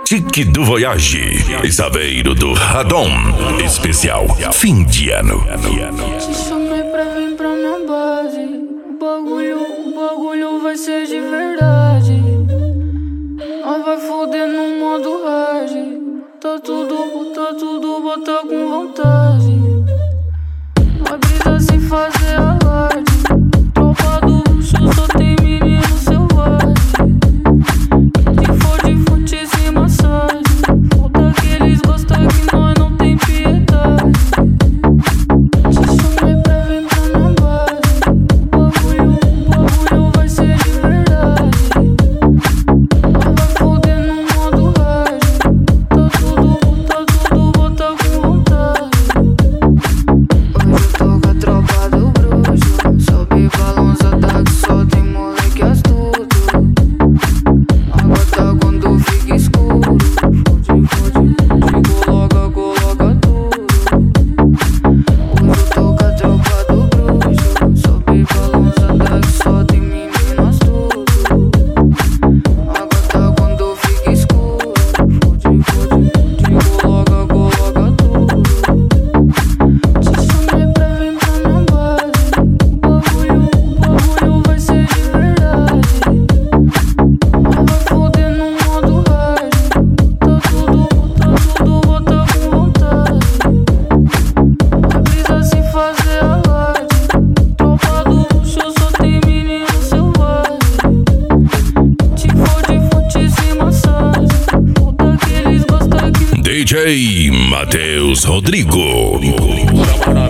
Tique do Voyage e Saveiro do Radom. Especial fim de ano. Te chamei pra vir pra minha base. O bagulho vai ser de verdade. Nós vai foder no modo hard. Tá tudo, bota com vontade. Nós brisa sem fazer alarde. Tropa do luxo, só tem menino selvagem. Se for de fute sem massagem, foda que eles gostam que nós não tem piedade. Te chamei pra vir pra minha base. O bagulho vai ser de verdade. Nós vai foder no modo hard. Tá tudo, bota com vontade. Hoje eu tô com a tropa do bruxo. Sobe balança, que só tem moleque astuto. Água tá quando fica escuro. Coloca tudo. Hoje eu tô com a tropa do bruxo. Sobe balança, que só tem menino astuto. Água tá quando fica escuro. Coloca tudo. Te chamei pra vir pra minha base. O bagulho vai ser de verdade. Nós vai foder no modo hard. Tá tudo, bota com vontade. Nós brisa sem fazer alarde. Tropa do luxo, só tem menino selvagem. Se for de fute sem massagem, foda que eles gostam que DJ Matheus Rodrigo. Bora,